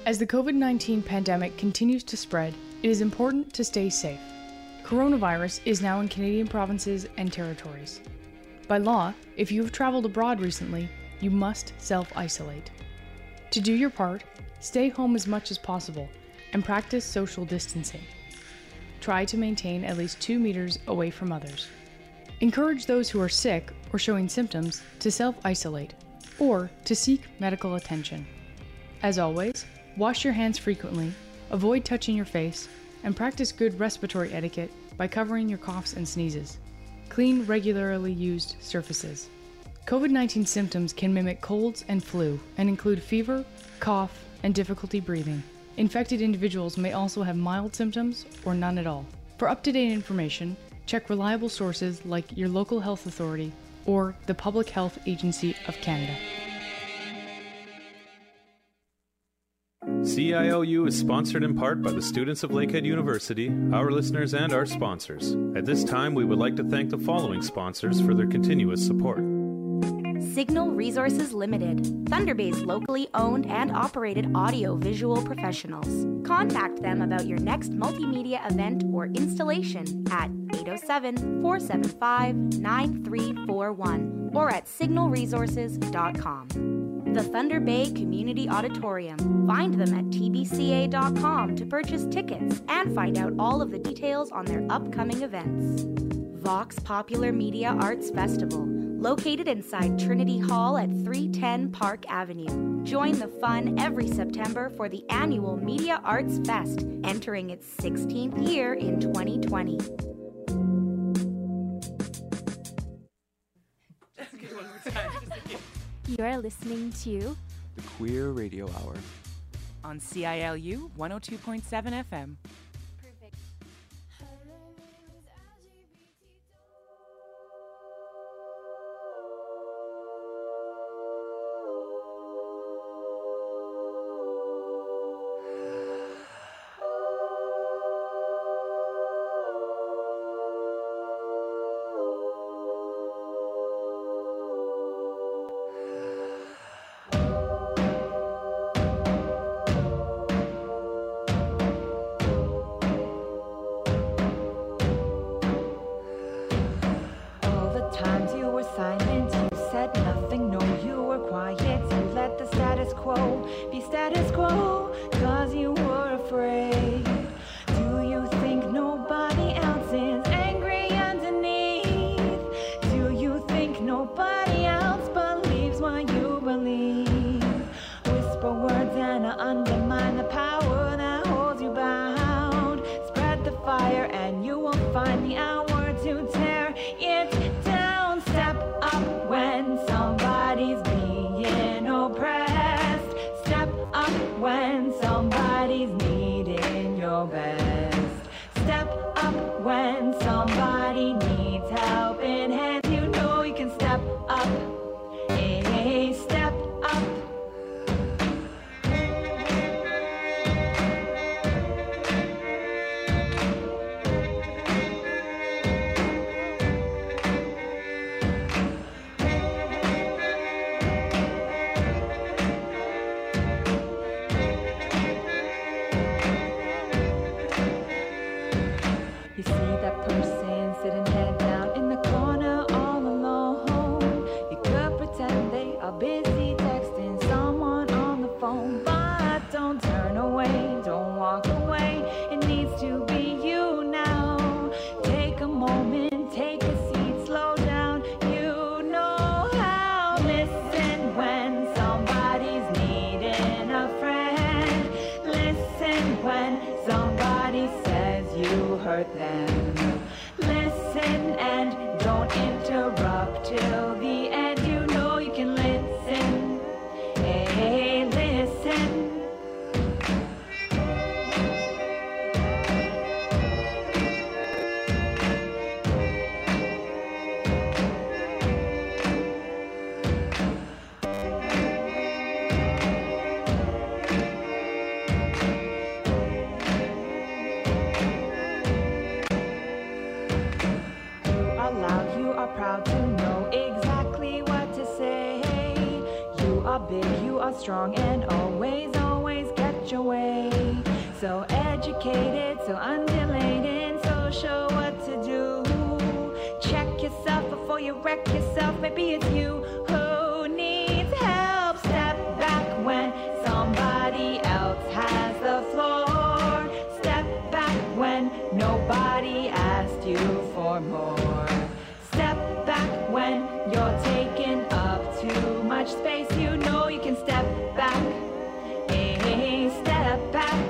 As the COVID-19 pandemic continues to spread, it is important to stay safe. Coronavirus is now in Canadian provinces and territories. By law, if you have traveled abroad recently, you must self-isolate. To do your part, stay home as much as possible and practice social distancing. Try to maintain at least 2 meters away from others. Encourage those who are sick or showing symptoms to self-isolate or to seek medical attention. As always, wash your hands frequently, avoid touching your face, and practice good respiratory etiquette by covering your coughs and sneezes. Clean regularly used surfaces. COVID-19 symptoms can mimic colds and flu and include fever, cough, and difficulty breathing. Infected individuals may also have mild symptoms or none at all. For up-to-date information, check reliable sources like your local health authority or the Public Health Agency of Canada. CILU is sponsored in part by the students of Lakehead University, our listeners, and our sponsors. At this time, we would like to thank the following sponsors for their continuous support. Signal Resources Limited, Thunder Bay's locally owned and operated audio-visual professionals. Contact them about your next multimedia event or installation at 807-475-9341 or at signalresources.com. The Thunder Bay Community Auditorium. Find them at tbca.com to purchase tickets and find out all of the details on their upcoming events. Vox Popular Media Arts Festival, located inside Trinity Hall at 310 Park Avenue. Join the fun every September for the annual Media Arts Fest, entering its 16th year in 2020. You are listening to The Queer Radio Hour on CILU 102.7 FM. Strong and always, always get get your way. So educated, so undulating, so sure what to do. Check yourself before you wreck yourself. Maybe it's you who needs help. Step back when somebody else has the floor. Step back when nobody asked you for more. Step back when you're taking up too much space. You know you can step back. Hey, step back.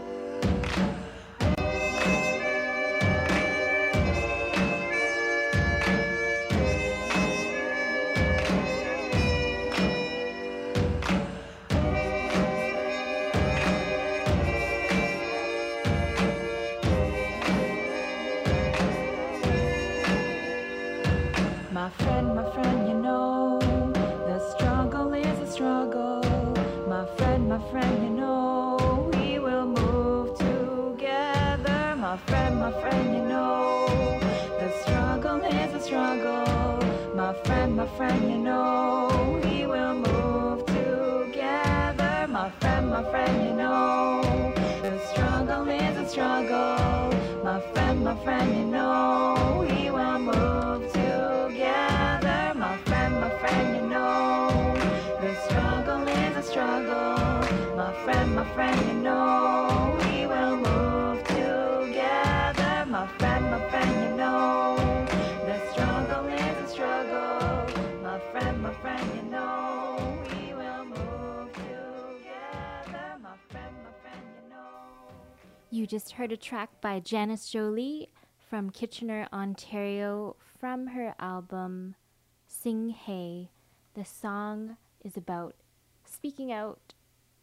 My friend, you know, the struggle is a struggle. My friend, you know, we will move together. My friend, you know, the struggle is a struggle. My friend, you know, we will move together. My friend, you know, the struggle is a struggle. My friend, you know, we will move together. My friend, you know, the struggle is a struggle. My friend, you know, we will move together. My friend, you know, the struggle is a struggle. My friend, you know, we will move together. My friend, you know. You just heard a track by Janice Jolie from Kitchener, Ontario, from her album Sing Hey. The song is about speaking out,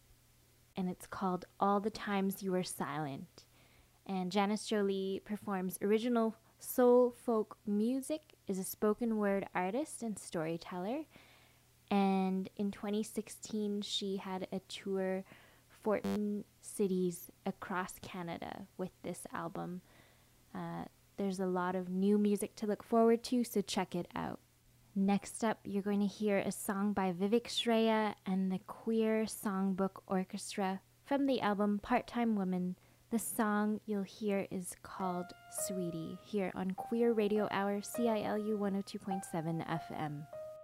and it's called All the Times You Were Silent. And Janice Jolie performs original soul folk music, is a spoken word artist and storyteller. And in 2016, she had a tour 14 cities across Canada with this album. There's a lot of new music to look forward to, so check it out. Next up, you're going to hear a song by Vivek Shreya and the Queer Songbook Orchestra from the album Part-Time Woman. The song you'll hear is called Sweetie, here on Queer Radio Hour, CILU 102.7 FM.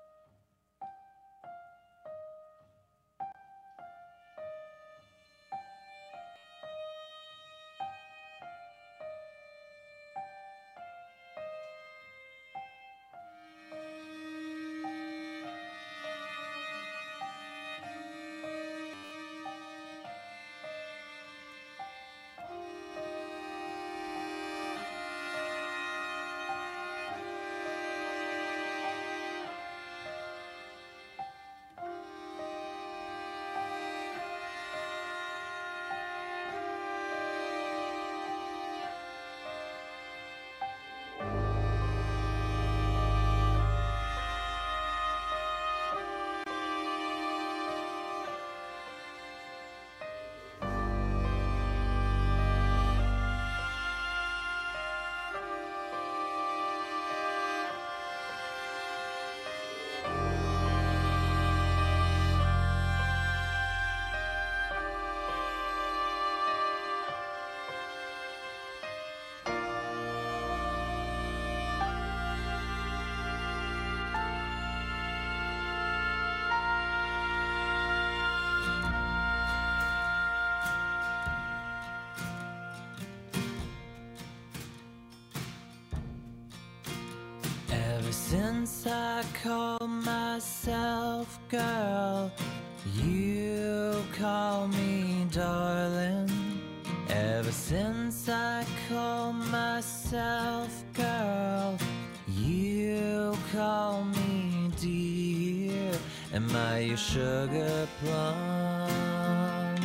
Since I call myself girl, you call me darling. Ever since I call myself girl, you call me dear. Am I your sugar plum,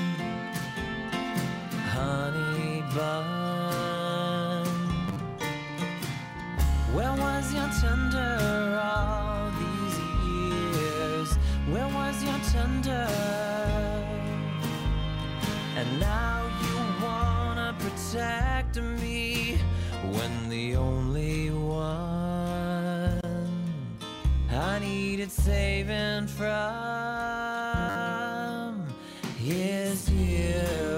honey bun? Where was your tender all these years? Where was your tender? And now you wanna protect me when the only one I needed saving from is you.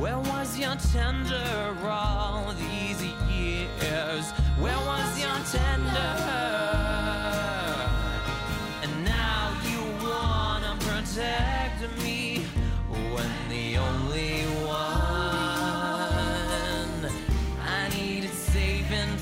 Where was your tender all these years? Where was your tender? And now you wanna protect me when the only one I needed saving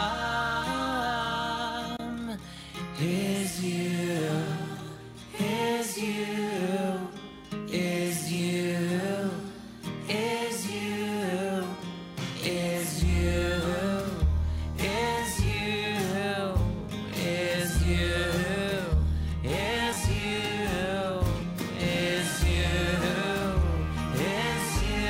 from is you, is you, is you. Is you, is you, is you, is you, is you, is you, is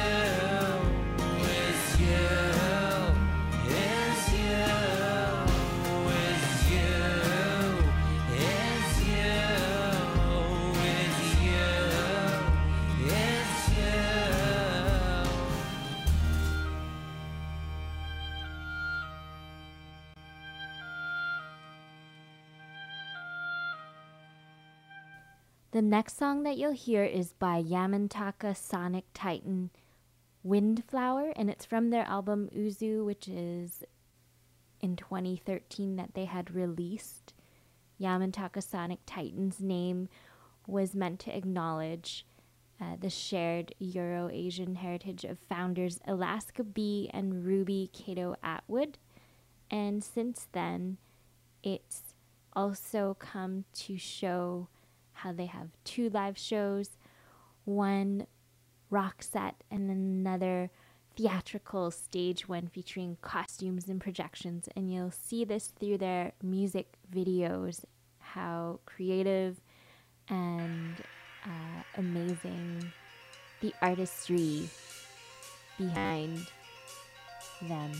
The next song that you'll hear is by Yamantaka Sonic Titan, Windflower, and it's from their album Uzu, which is in 2013 that they had released. Yamantaka Sonic Titan's name was meant to acknowledge the shared Euro-Asian heritage of founders Alaska B and Ruby Kato Atwood. And since then, it's also come to show how they have two live shows, one rock set and another theatrical stage one featuring costumes and projections. And you'll see this through their music videos, how creative and amazing the artistry behind them.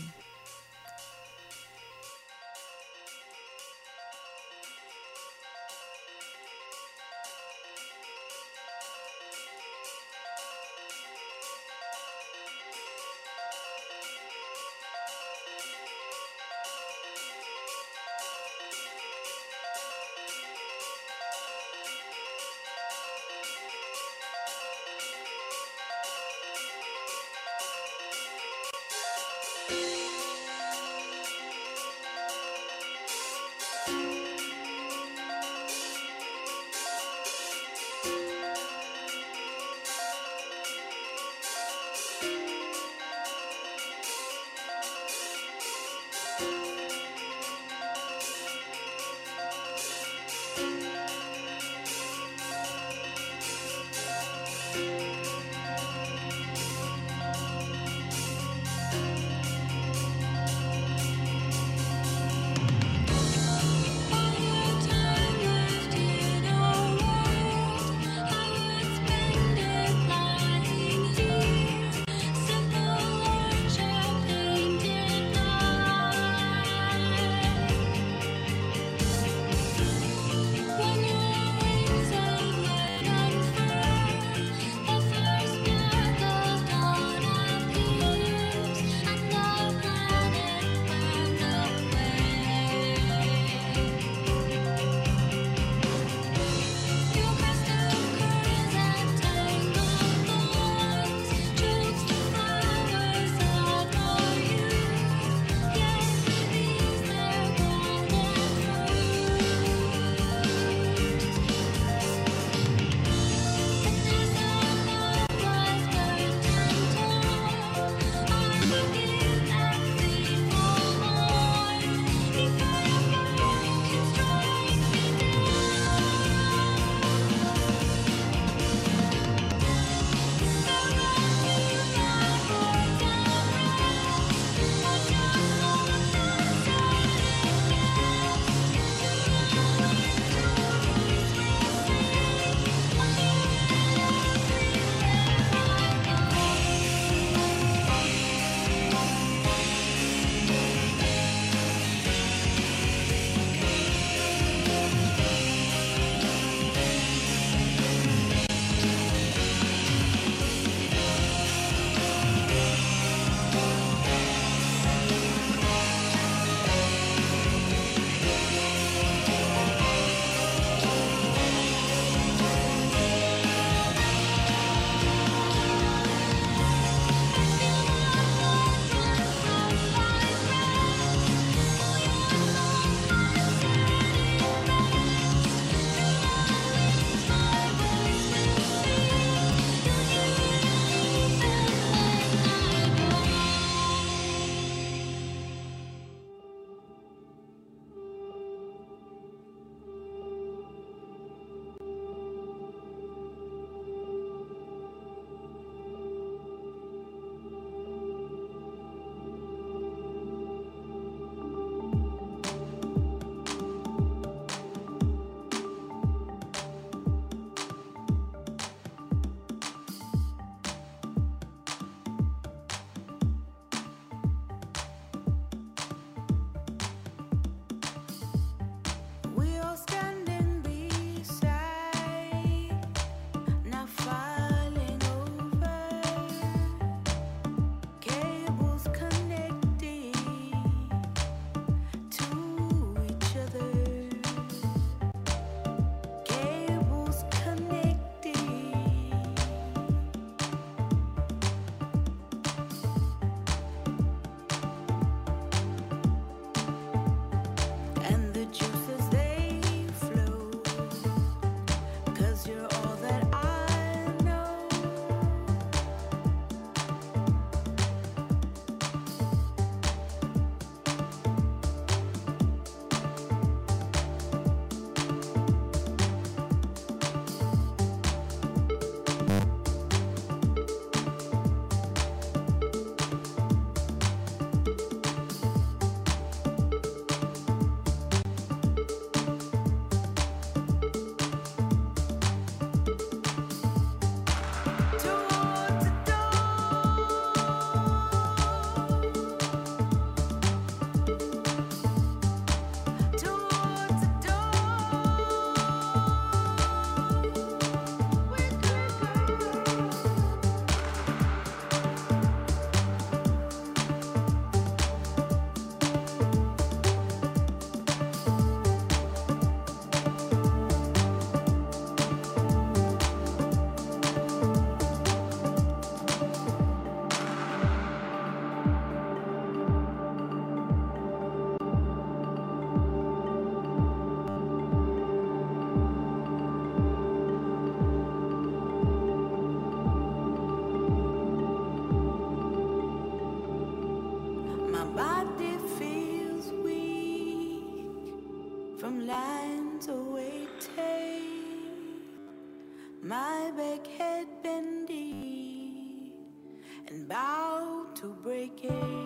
to break it.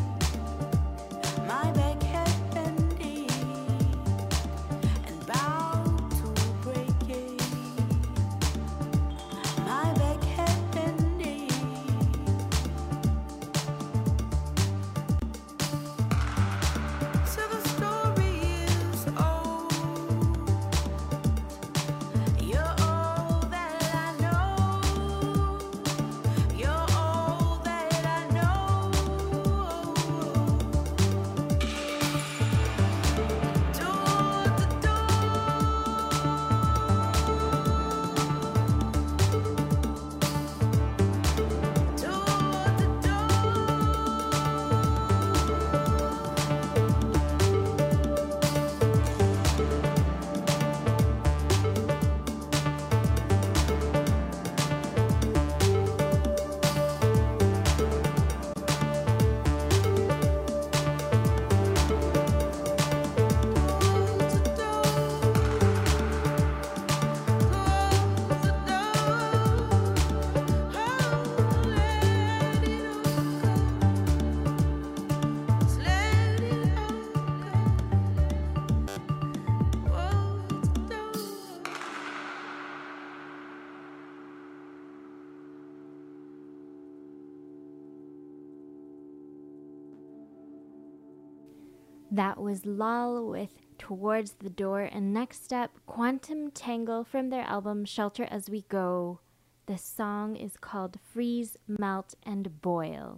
My back had bending and bound to break it. My back had bending. So the story is old. You're all that I know. You're all that I know. Door to That was Lal with Towards the Door, and next up, Quantum Tangle from their album Shelter As We Go. The song is called Freeze, Melt, and Boil.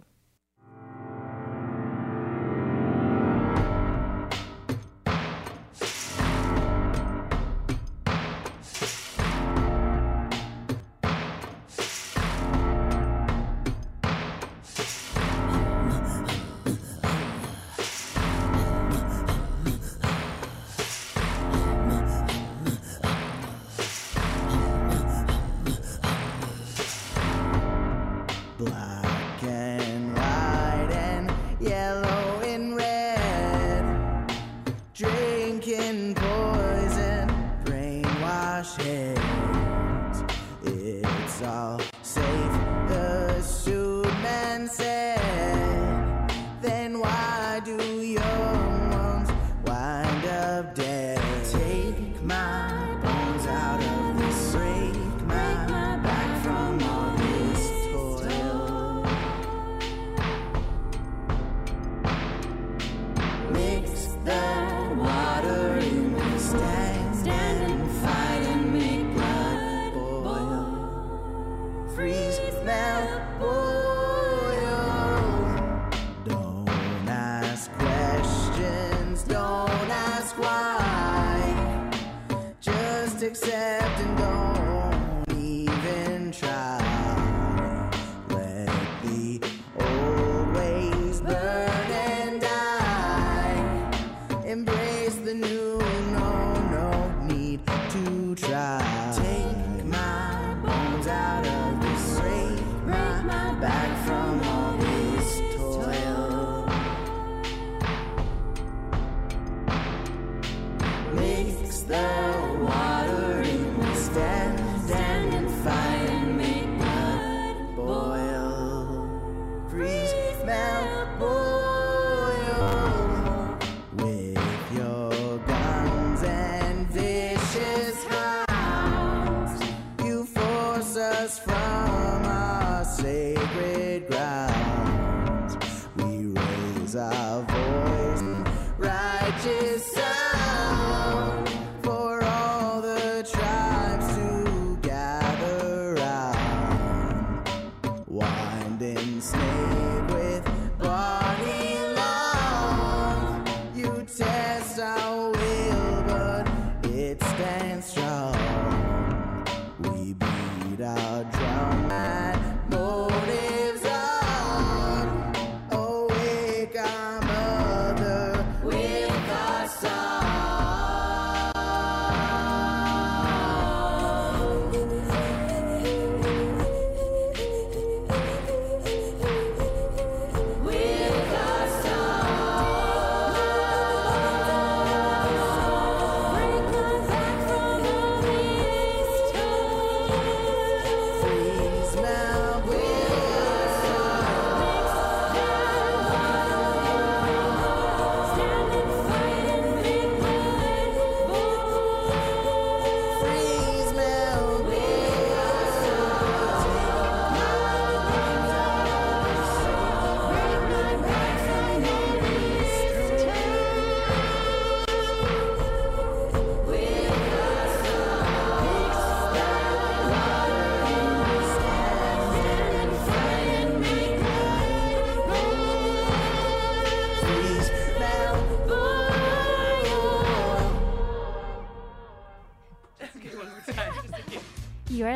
Black and white and yellow and red, drinking poison, brainwash heads. It's all safe, the suit man said. Then why do young ones wind up dead? Take my bones out of this, break my back from all this toil. Mix the water in the stand and fight and make blood boil. Freeze, melt, boil.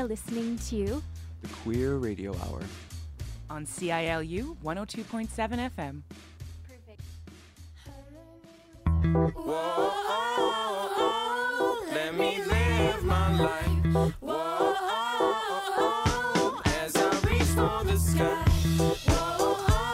listening to The Queer Radio Hour. On CILU 102.7 FM. Whoa, let me live my life. Whoa, as I reach for the sky. Whoa,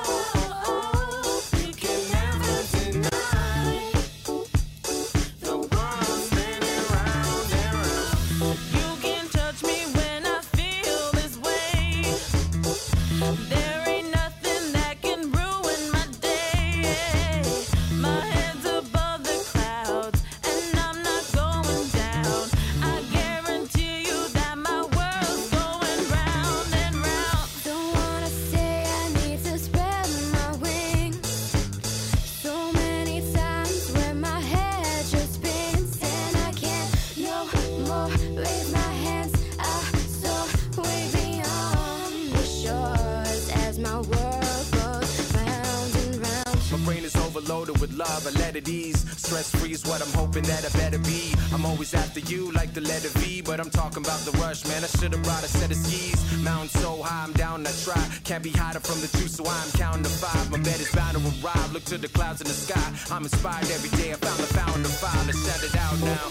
you can never deny the world spinning round and round. You can touch me when I feel this way. There ain't nothing that can ruin my day. My head's above the clouds, and I'm not going down. I guarantee you that my world's going round and round. Don't wanna say I need to spread my wings. So many times when my head just spins and I can't no more raise my hands. I soar way beyond the shores as my world goes round and round. My brain is overloaded with love, I let it ease. Stress free is what I'm hoping that I better be. I'm always after you like the letter V, but I'm talking about the rush, man. I should've brought a set of skis. Mountain so high, I'm down, I try. Can't be hiding from the truth, so I'm counting to 5. My bed is bound to arrive, look to the clouds in the sky. I'm inspired every day, I found the fountain to fire. Let's shout it out now.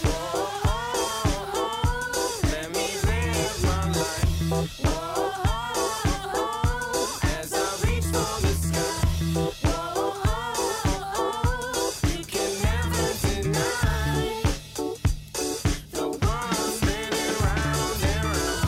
Let me live my life. As I reach for the sky. You can never deny the world spinning round and round.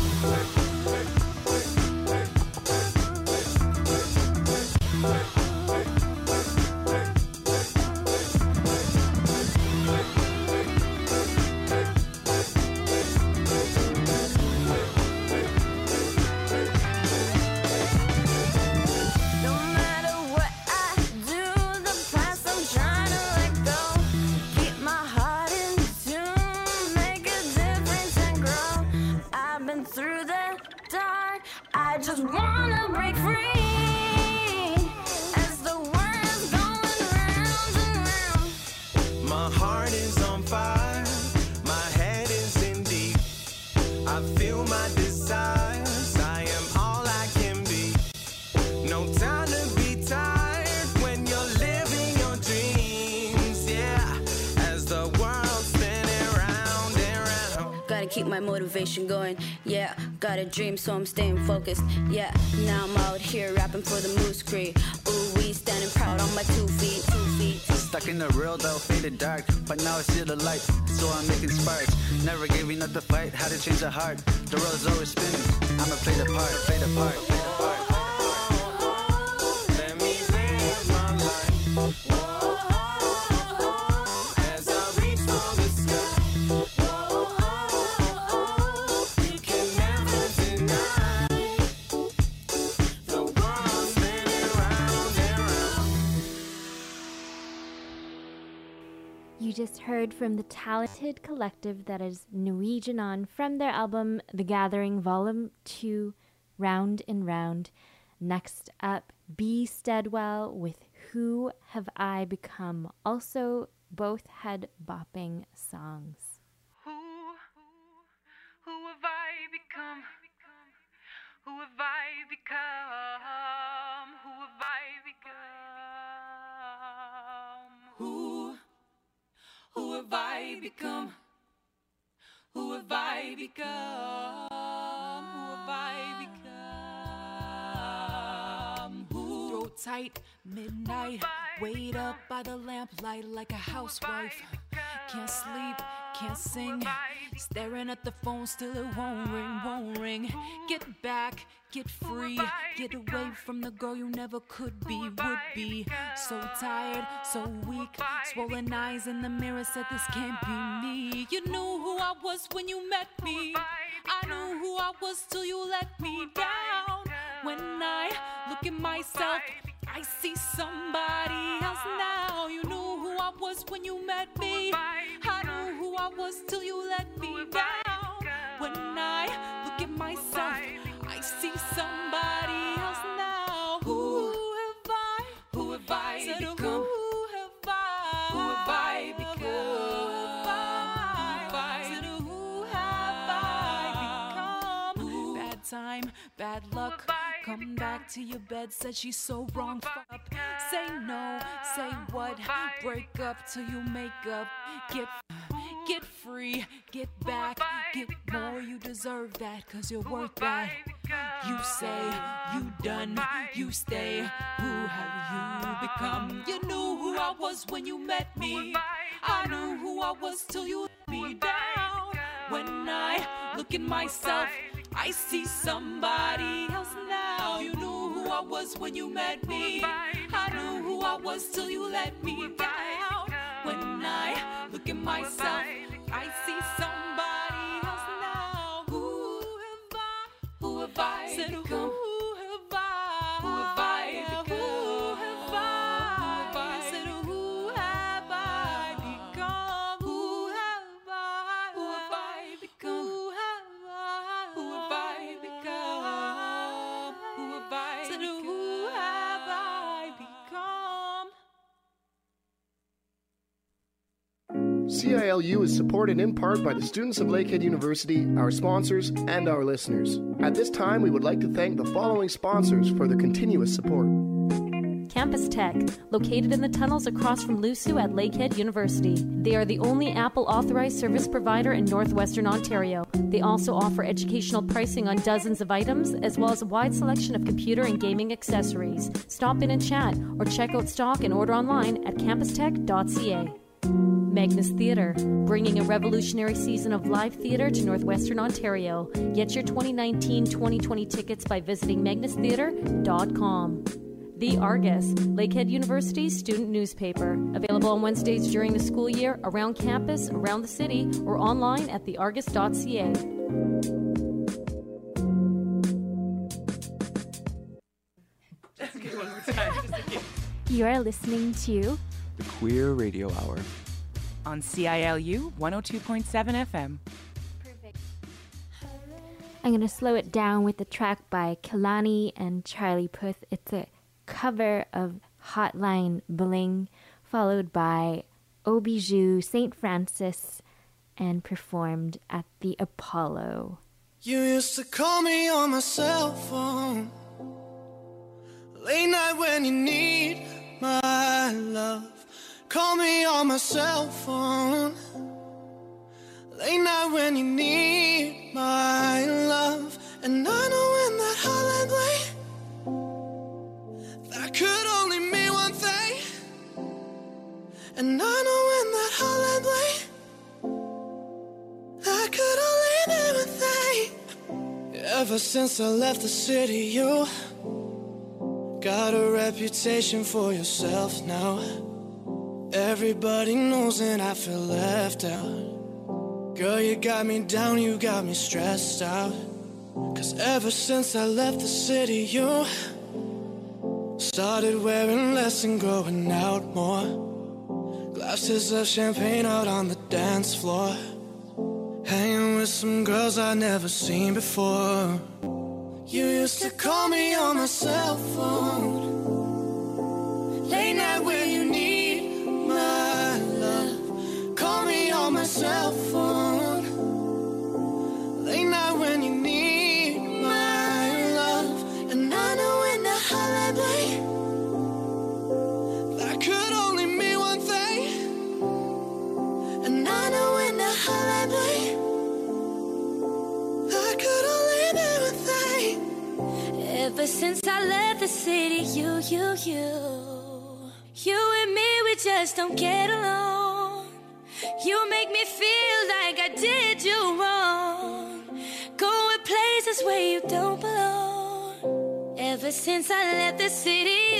No matter what I do, the past I'm trying to let go. Keep my heart in tune, make a difference and grow. I've been through the dark, I just wanna break free. As the world's going round and round. My heart is on fire, my head is in deep. I feel my desires, I am all I can be. No time to be tired when you're living your dreams, yeah. As the world's spinning round and round. Gotta keep my motivation going, yeah. Got a dream, so I'm staying focused, yeah. Now I'm out here rapping for the Moose Creek. Ooh, we standing proud on my 2 feet, 2 feet. Stuck in the real though, faded dark. But now I see the light, so I'm making sparks. Never gave enough to fight, how to change the heart. The world's always spinning, I'ma play the part, play the part, play the part. Let me live my life. As I reach for the sky. You can never deny the world spinning round and round. You just heard from the talented collective that is Norwegian On from their album The Gathering Volume 2, Round and Round. Next up, B. Steadwell with Who Have I Become? Also, both head bopping songs. Who have I become? Who have I become? Who have I become? Who have I become? Who have I become? Who have I become? Who? Throw tight, midnight, wait up by the lamplight like a housewife. Can't sleep, can't sing, staring at the phone, still it won't ring, won't ring. Get back, get free, get away from the girl you never could be, would be. So tired, so weak, swollen eyes in the mirror said this can't be me. You knew who I was when you met me, I knew who I was till you let me down. When I look at myself, I see somebody else now. You knew who I was when you met me, I knew who I was till you let me down. When I look at myself, I see somebody else now. Who have I? Who have I become? Who have I? Who have I become? Who have I? Who have I become? Who Come back to your bed, said she's so wrong. Fuck up. Say no, say what? Break up till you make up. Get free, get back, get more. You deserve that, cause you're worth that. You say, you done, you stay. Who have you become? You knew who I was when you met me. I knew who I was till you let me down. When I look at myself, I see somebody else now. You knew who I was when you met me. I knew who I was till you let me down. When I look at myself, I see somebody else now. Who have I? Who have I? Said who have I? Who have I become? Who have I? Said who have I become? Who have I? Who have I become? Who have I become? Who have I? Said who have I become? CILU is supported in part by the students of Lakehead University, our sponsors, and our listeners. At this time, we would like to thank the following sponsors for their continuous support. Campus Tech, located in the tunnels across from LUSU at Lakehead University. They are the only Apple authorized service provider in northwestern Ontario. They also offer educational pricing on dozens of items, as well as a wide selection of computer and gaming accessories. Stop in and chat, or check out stock and order online at campustech.ca. Magnus Theatre, bringing a revolutionary season of live theatre to northwestern Ontario. Get your 2019-2020 tickets by visiting magnustheatre.com. The Argus, Lakehead University's student newspaper. Available on Wednesdays during the school year, around campus, around the city, or online at theargus.ca. You are listening to The Queer Radio Hour on CILU 102.7 FM. I'm going to slow it down with a track by Kehlani and Charlie Puth. It's a cover of Hotline Bling, followed by Obiju St. Francis, and performed at the Apollo. You used to call me on my cell phone, late night when you need my love. Call me on my cell phone, late night when you need my love. And I know in that hotline bling, that could only mean one thing. And I know in that hotline bling, that could only mean one thing. Ever since I left the city, you got a reputation for yourself now. Everybody knows and I feel left out. Girl, you got me down, you got me stressed out. Cause ever since I left the city, you started wearing less and going out more. Glasses of champagne out on the dance floor, hanging with some girls I'd never seen before. You used to call me on my cell phone, late night when you need my love. Call me on my cell phone, late night when you need my love. And I know in the hotline bling, that could only mean one thing. And I know in the hotline bling, that could only mean one thing. Ever since I left the city, you and me, we just don't get along. You make me feel like I did you wrong, going places where you don't belong. Ever since I left the city,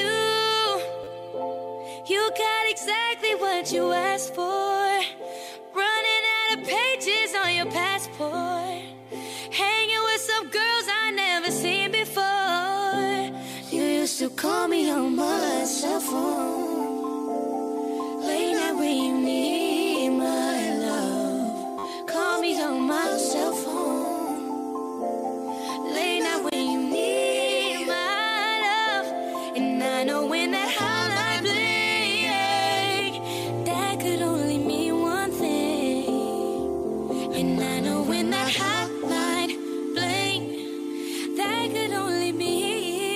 you got exactly what you asked for. Running out of pages on your passport, hanging with some girls I never seen before. You used to call me on my cell phone, late night when you need my love. Call me on my cell phone, late night when you need my love. And I know when that hotline bling, that could only mean one thing. And I know when that hotline bling, that could only mean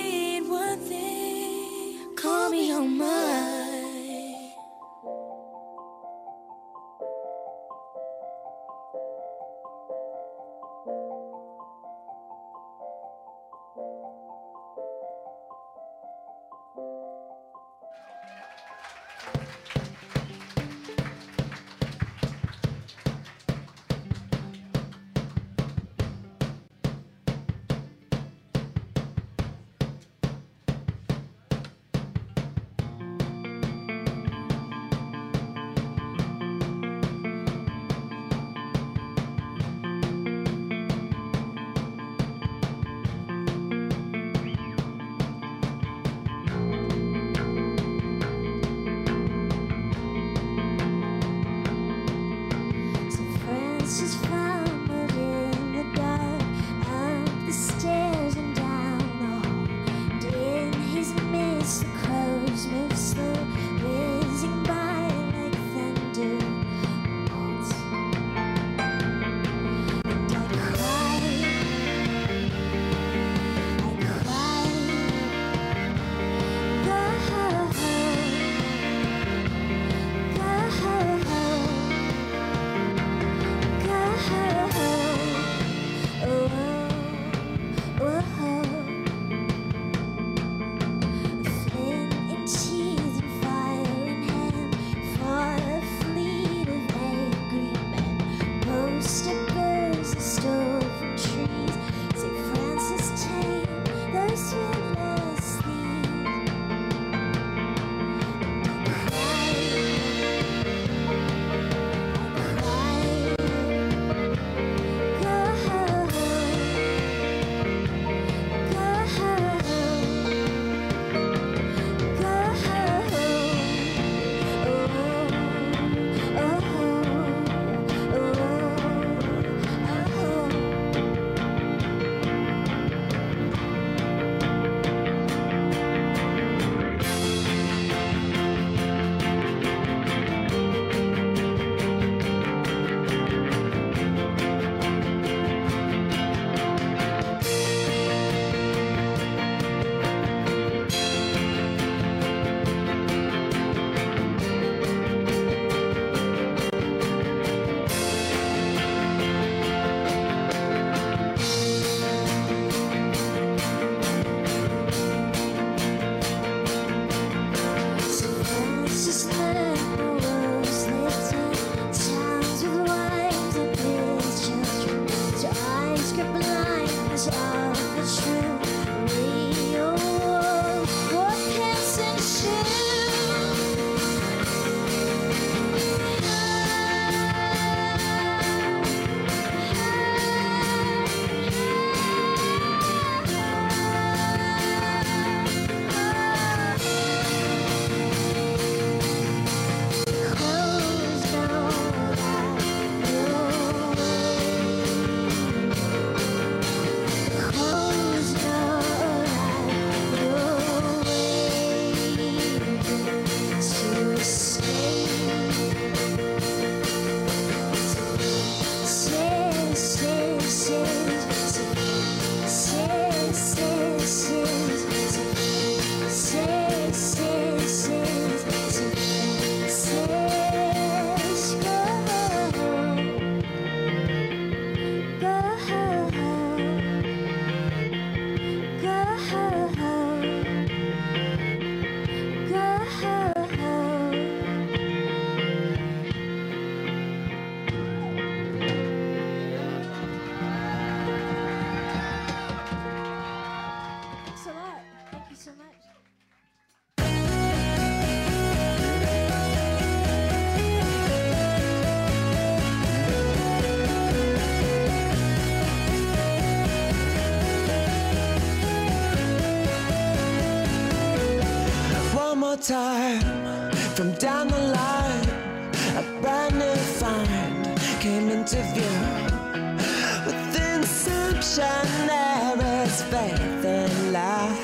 more time from down the line. A brand new find came into view. Within sunshine there is faith and light.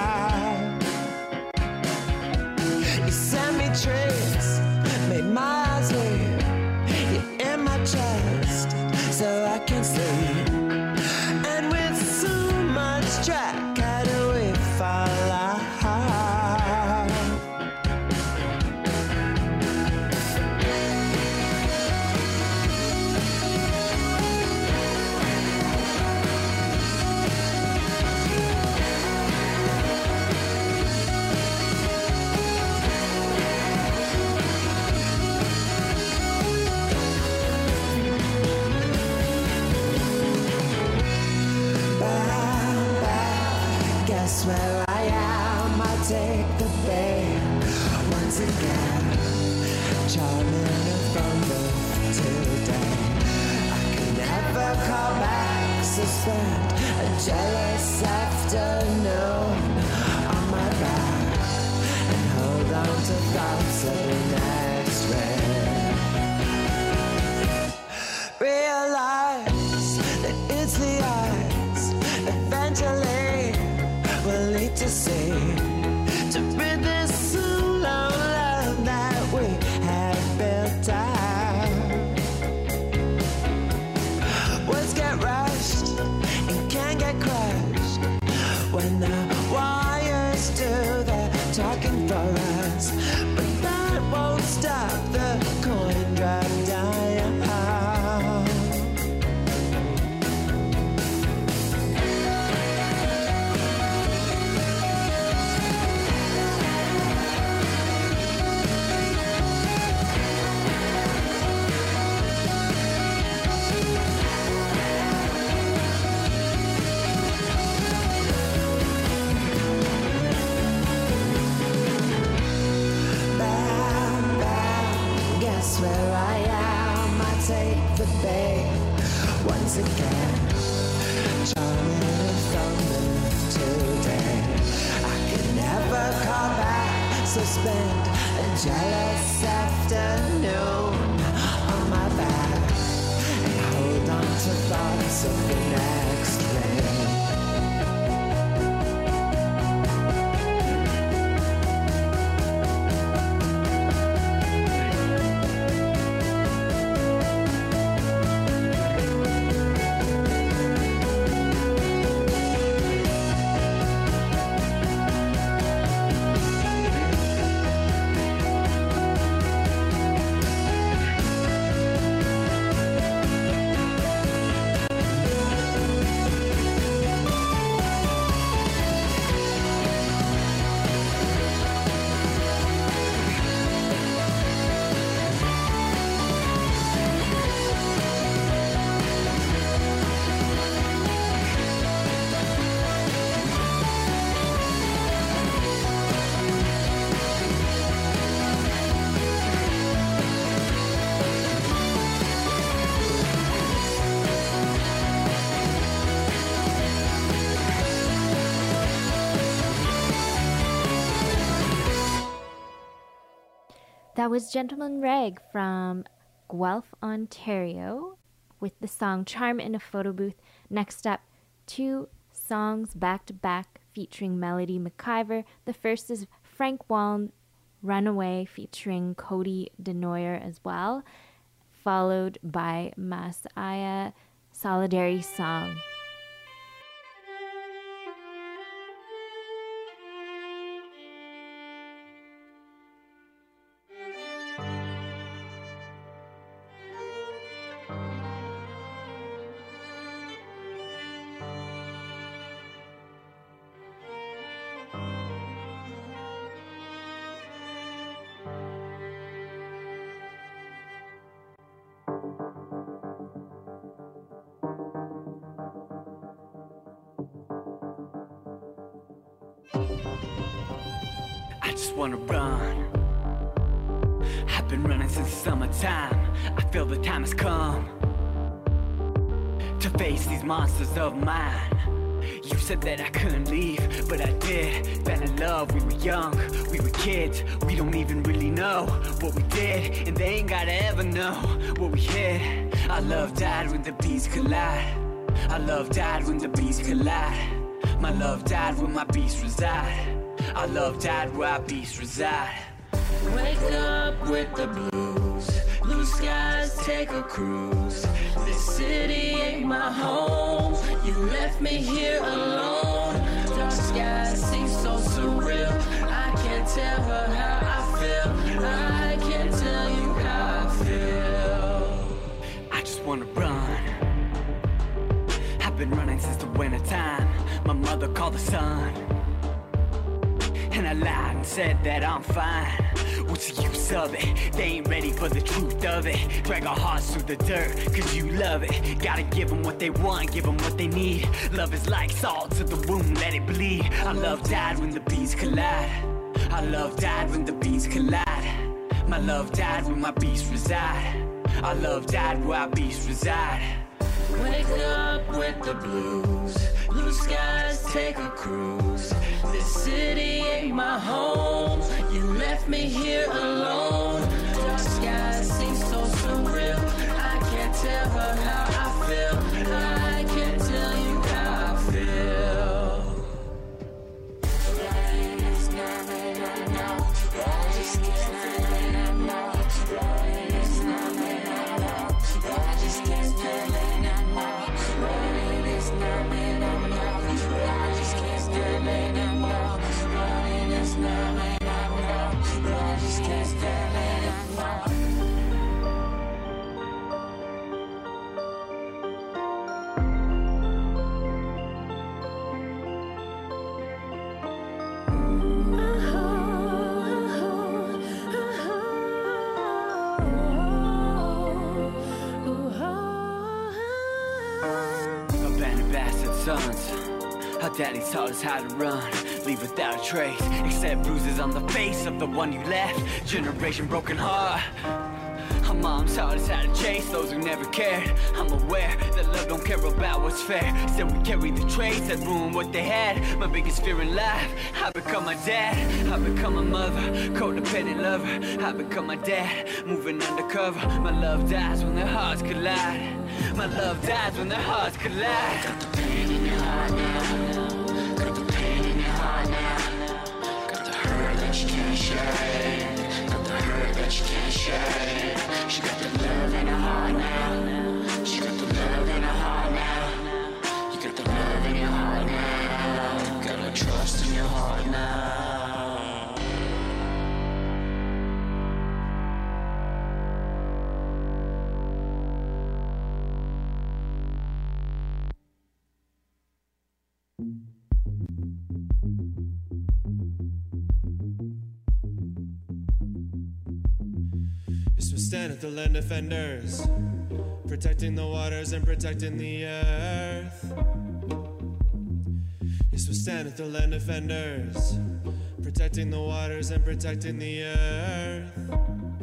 You sent me trees, made my eyes leave. You're in my chest, so I can sleep. And with so much track, how do we fall out? Guess where I am, I take the bait once again. Charming from birth till day. I can never call back, suspend a jealous afternoon on my back and hold on to thoughts of the next rain. Realize that it's the eyes eventually will lead to see, to rid this soul of love that we have built up. Words get rushed and can get crushed when the wires do the talking for us. But that won't stop the coin drop down. Where I am, I take the bait once again. Charming from the today. I could never call back, suspend a jealous afternoon on my back and hold on to thoughts of the next rain. That was Gentleman Rag from Guelph, Ontario, with the song Charm in a Photo Booth. Next up, two songs back to back featuring Melody McIver. The first is Frank Wallen, Runaway, featuring Cody Denoyer as well, followed by Masaya, Solidary Song. I just wanna run. I've been running since summertime. I feel the time has come to face these monsters of mine. You said that I couldn't leave, but I did. Fell in love, we were young, we were kids, we don't even really know what we did, and they ain't gotta ever know what we hid. I love died when the beats collide. I love died when the beats collide. My love died where my beats reside. I love died where our beats reside. Wake up with the blues. Blue skies, take a cruise. This city ain't my home. You left me here alone. Dark skies seem so surreal. I can't tell her how I feel. I can't tell you how I feel. I just wanna run. I've been running since the winter time. My mother called the sun, and I lied and said that I'm fine. What's the use of it? They ain't ready for the truth of it. Drag our hearts through the dirt, cause you love it. Gotta give them what they want, give them what they need. Love is like salt to the wound, let it bleed. I love died when the beats collide. I love died when the beats collide. My love died when my beats reside. I love died where our beats reside. Wake up with the blues. Blue skies, take a cruise. This city ain't my home. You left me here alone. Dark skies seem so surreal. I can't tell her how I feel. I can't tell you how I feel. Abandoned bastard sons. Our daddy taught us how to run, leave without a trace, except bruises on the face of the one you left. Generation broken heart. Our moms taught us how to chase those who never cared. I'm aware that love don't care about what's fair. Still we carry the traits that ruin what they had. My biggest fear in life, I become my dad. I become a mother, codependent lover. I become my dad, moving undercover. My love dies when their hearts collide. My love dies when their hearts collide. Got the pain in your heart now. Got the pain in your heart now. Got the hurt that you can't shake. Got the hurt that you can't shake. She got the love in her heart now. She got the love in her heart now. You got the love in your heart now. You got the trust in your heart now. Yes, we stand at the land defenders, protecting the waters and protecting the earth. Yes, we stand at the land defenders, protecting the waters and protecting the earth.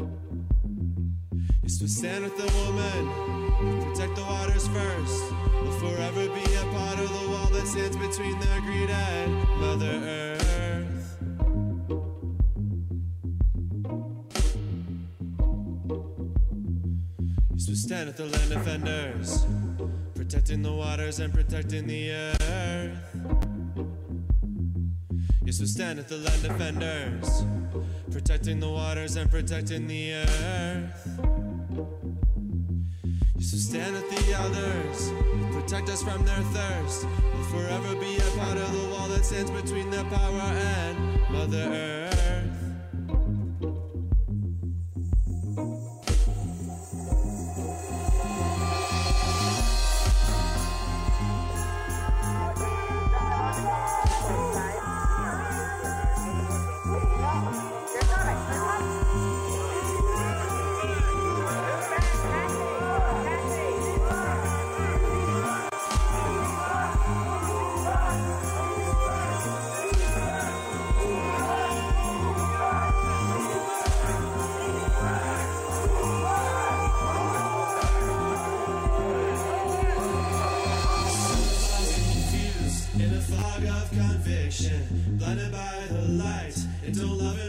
Yes, we stand with the woman, protect the waters first. We'll forever be a part of the wall that stands between the greed and Mother Earth. Yes, we stand at the land defenders, protecting the waters and protecting the earth. Yes, we stand at the land defenders, protecting the waters and protecting the earth. Yes, we stand at the elders, protect us from their thirst. We'll forever be a part of the wall that stands between their power and Mother Earth.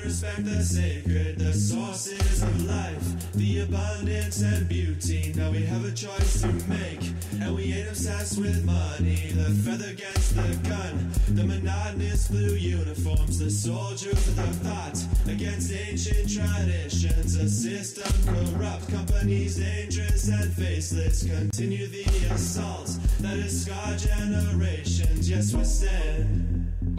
respect the sacred, the sources of life, the abundance and beauty. Now we have a choice to make, and we ain't obsessed with money. The feather against the gun, the monotonous blue uniforms, the soldier with the thought against ancient traditions. A system corrupt, companies dangerous and faceless. Continue the assault that has scarred generations. Yes, we stand.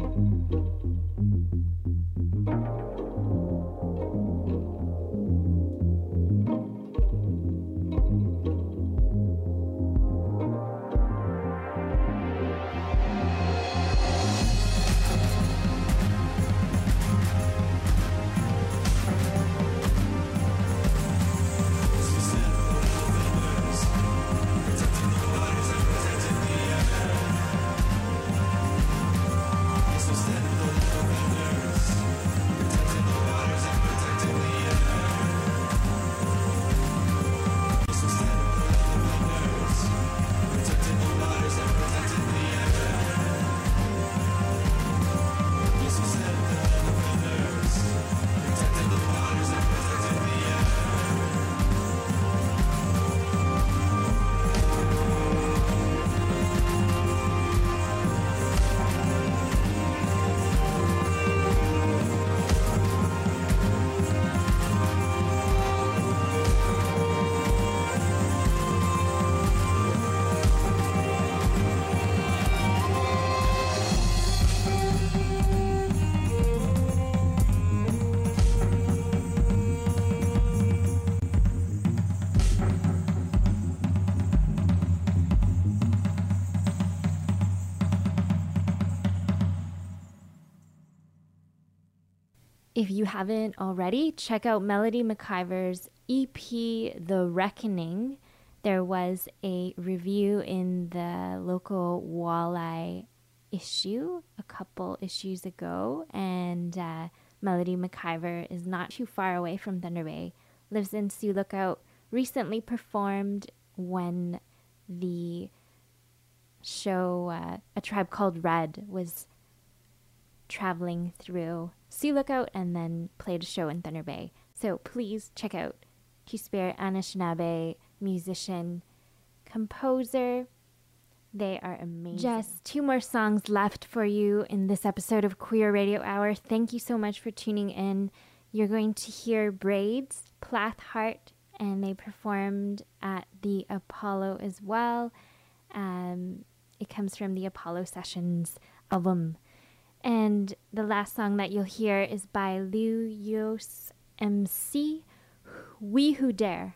If you haven't already, check out Melody McIver's EP, The Reckoning. There was a review in the local Walleye issue a couple issues ago, and Melody McIver is not too far away from Thunder Bay, lives in Sioux Lookout, recently performed when the show A Tribe Called Red was traveling through Sioux Lookout and then played a show in Thunder Bay. So please check out Two-Spirit Anishinaabe musician, composer. They are amazing. Just 2 more songs left for you in this episode of Queer Radio Hour. Thank you so much for tuning in. You're going to hear Braids, Plath Heart, and they performed at the Apollo as well. It comes from the Apollo Sessions album. And the last song that you'll hear is by Liu Yos MC, We Who Dare.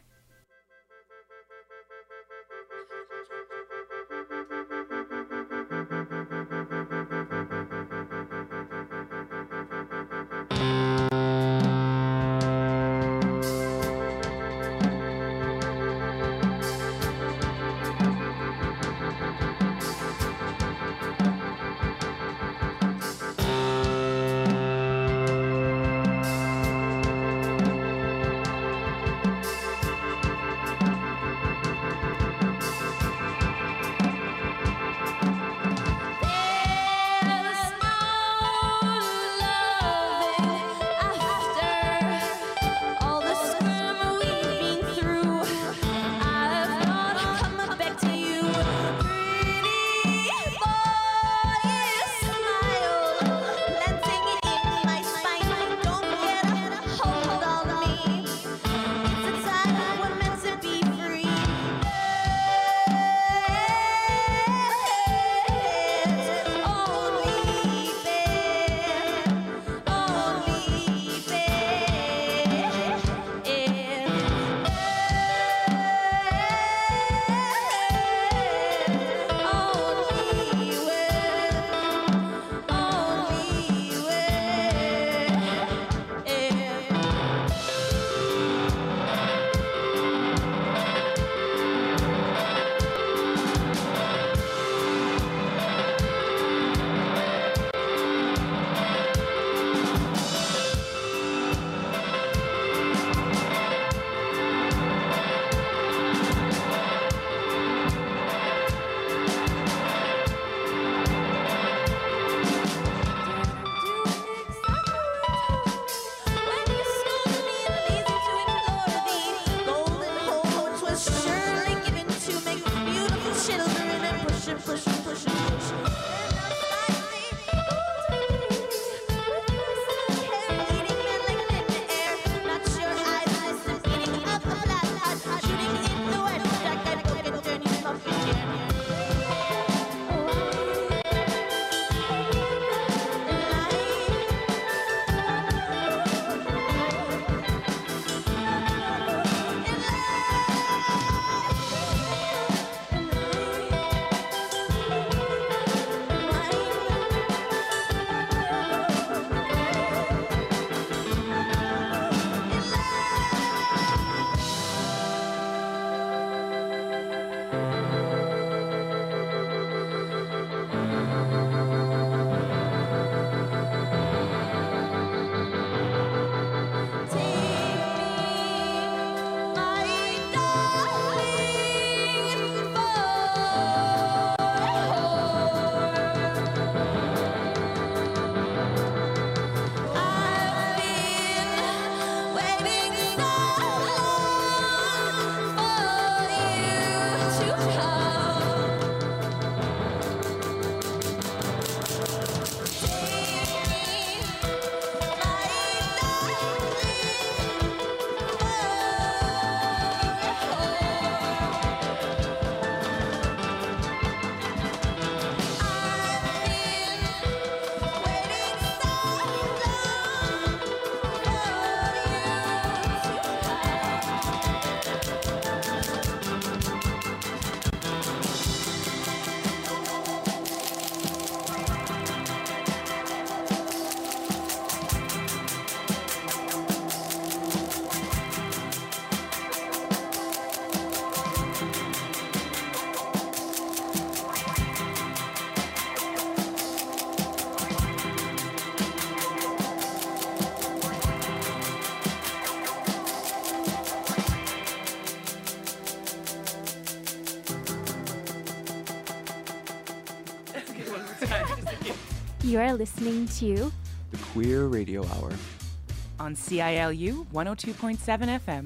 You are listening to The Queer Radio Hour on CILU 102.7 FM.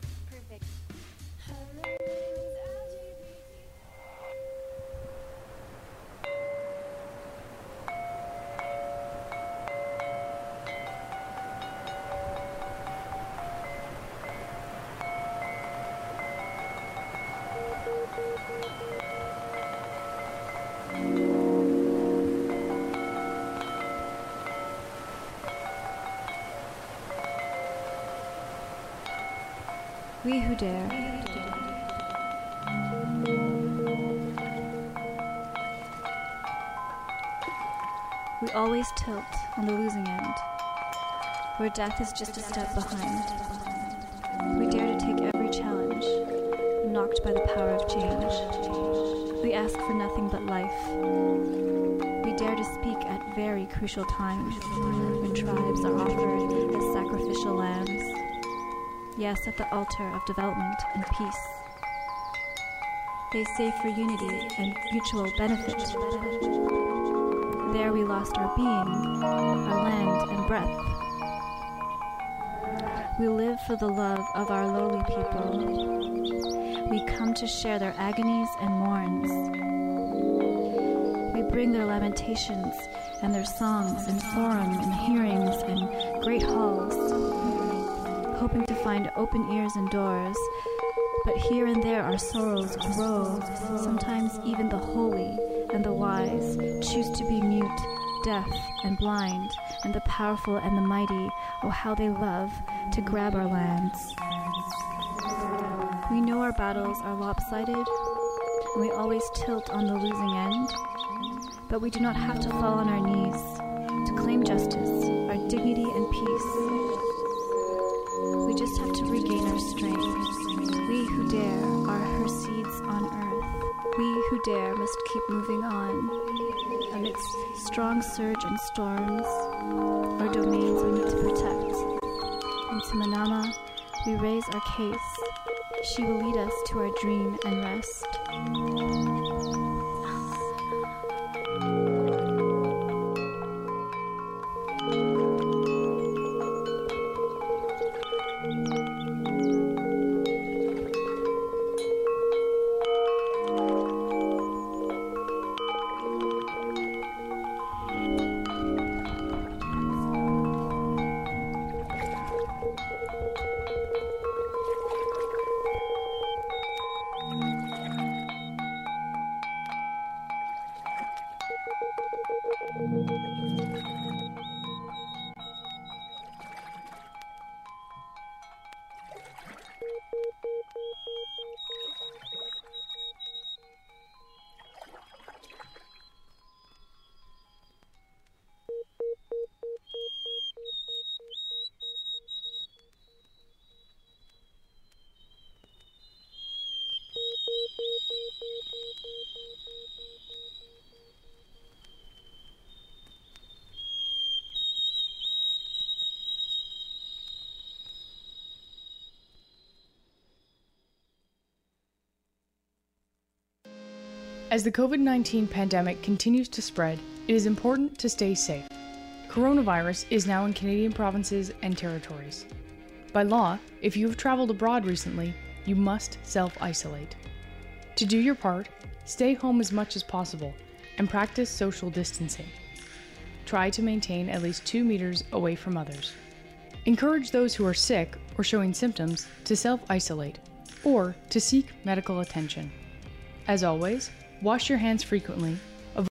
We who dare. We always tilt on the losing end, where death is just a step behind. We dare to take every challenge, knocked by the power of change. We ask for nothing but life. We dare to speak at very crucial times, when tribes are offered as sacrificial lambs. Yes, at the altar of development and peace. They say for unity and mutual benefit. There we lost our being, our land and breath. We live for the love of our lowly people. We come to share their agonies and mourns. We bring their lamentations and their songs in forum and hearings and great halls, hoping to find open ears and doors, but here and there our sorrows grow. Sometimes even the holy and the wise choose to be mute, deaf, and blind, and the powerful and the mighty, oh how they love to grab our lands. We know our battles are lopsided, and we always tilt on the losing end, but we do not have to fall on our knees to claim justice, our dignity and peace. We just have to regain our strength. We who dare are her seeds on earth. We who dare must keep moving on. Amidst strong surge and storms, our domains we need to protect. And to Manama, we raise our case. She will lead us to our dream and rest. As the COVID-19 pandemic continues to spread, it is important to stay safe. Coronavirus is now in Canadian provinces and territories. By law, if you have traveled abroad recently, you must self-isolate. To do your part, stay home as much as possible and practice social distancing. Try to maintain at least 2 meters away from others. Encourage those who are sick or showing symptoms to self-isolate or to seek medical attention. As always, wash your hands frequently